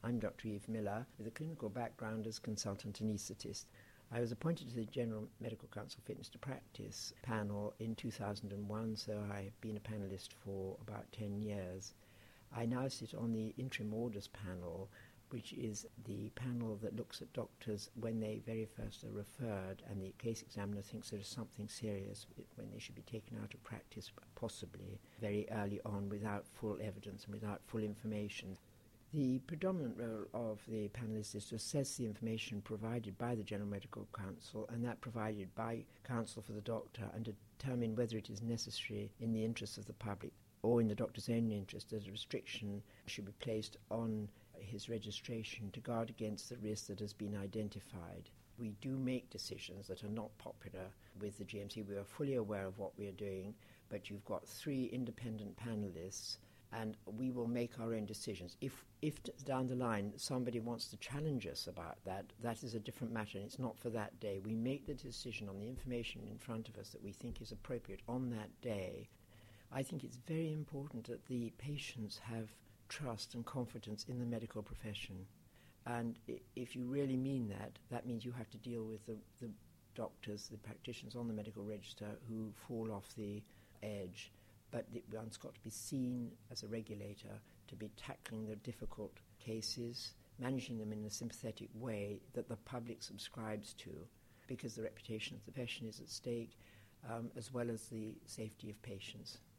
I'm Dr. Eve Miller, with a clinical background as consultant anaesthetist. I was appointed to the General Medical Council Fitness to Practice panel in 2001, so I've been a panellist for about 10 years. I now sit on the interim orders panel, which is the panel that looks at doctors when they very first are referred and the case examiner thinks there is something serious when they should be taken out of practice, possibly very early on without full evidence and without full information. The predominant role of the panellist is to assess the information provided by the General Medical Council and that provided by counsel for the doctor and determine whether it is necessary in the interests of the public or in the doctor's own interest that a restriction should be placed on his registration to guard against the risk that has been identified. We do make decisions that are not popular with the GMC. We are fully aware of what we are doing, but you've got 3 independent panellists and we will make our own decisions. If down the line somebody wants to challenge us about that, that is a different matter and it's not for that day. We make the decision on the information in front of us that we think is appropriate on that day. I think it's very important that the patients have trust and confidence in the medical profession. And if you really mean that, that means you have to deal with the doctors, the practitioners on the medical register who fall off the edge. But one's got to be seen as a regulator to be tackling the difficult cases, managing them in a sympathetic way that the public subscribes to, because the reputation of the profession is at stake, as well as the safety of patients.